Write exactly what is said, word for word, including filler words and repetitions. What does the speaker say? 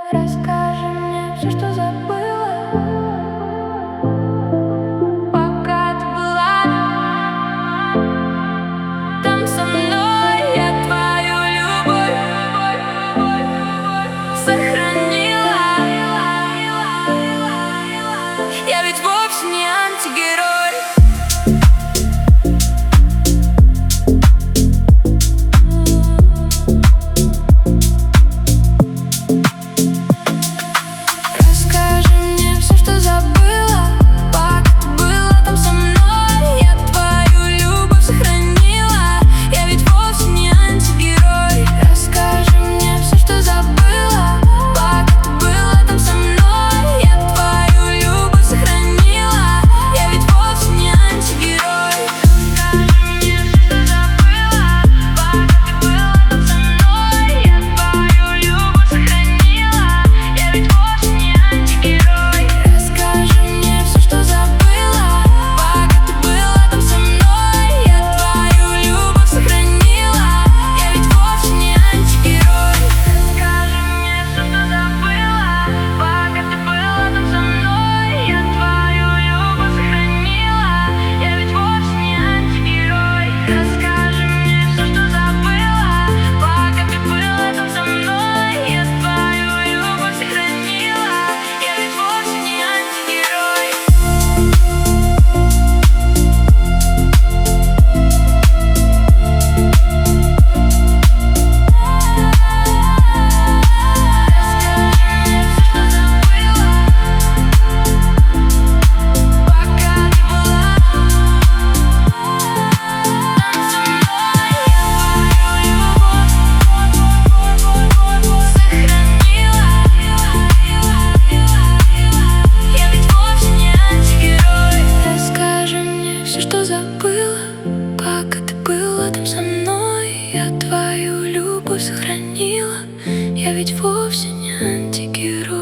Расскажи мне все, что забыла, пока ты была там со мной. Я твою любовь сохранила. Я ведь вовсе не антигерой. Сохранила, я ведь вовсе не антигерой.